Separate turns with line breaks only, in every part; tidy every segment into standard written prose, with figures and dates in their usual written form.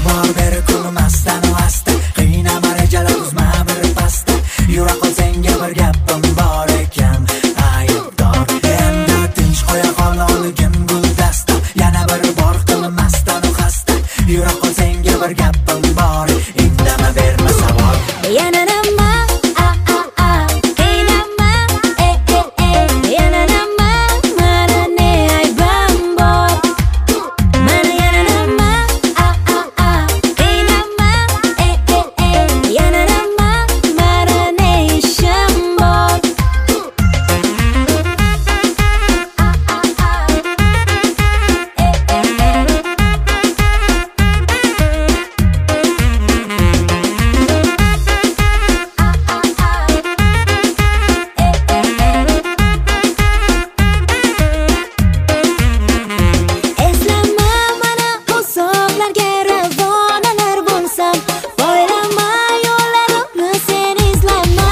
bor beri kulmasdan asta, qiynama rejalar uzma bir pasta. Yura qol senga bir gapim bor ekan, aybdor. Endi tinch qo'ya qol oligim guldasta, yana bir bor qilmasdan xasta. Yura qol senga bir gapim bor, indama berma savol.
Yana nima qiynama yana nima mana ne aybim bor. Mana yana nima qiynama yana nima mana ne ishim bor. Eslama mana uzoqlarga ravonalar bo'lsam, poylama yo'llarimni sen izlama.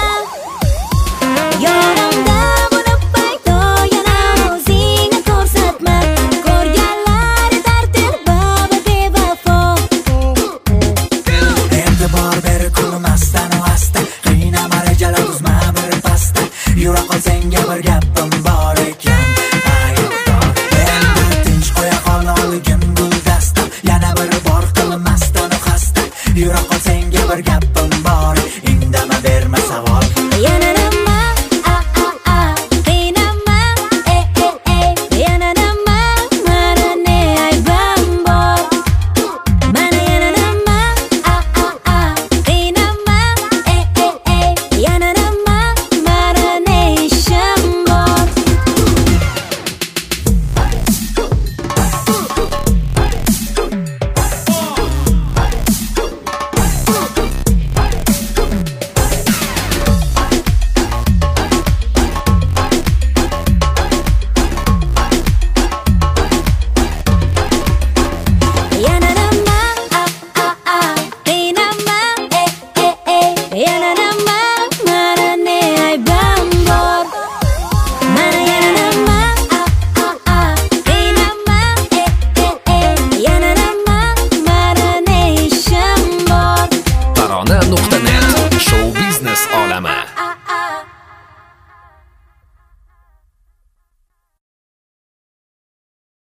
Yonimda bo'lib paydo yana o'zingni ko'rsatma. Ko'rganlari dardir baba bevafo.
Endi bor beri kulmasdan asta, qiynama rejalar uzma bir pasta. Yura qol senga bir gapim bor ekan, aybdor. Endi tinch qo'ya qol oligim guldasta, yana bir bor qilmasdan xasta. Yura qol senga bir gapim bor.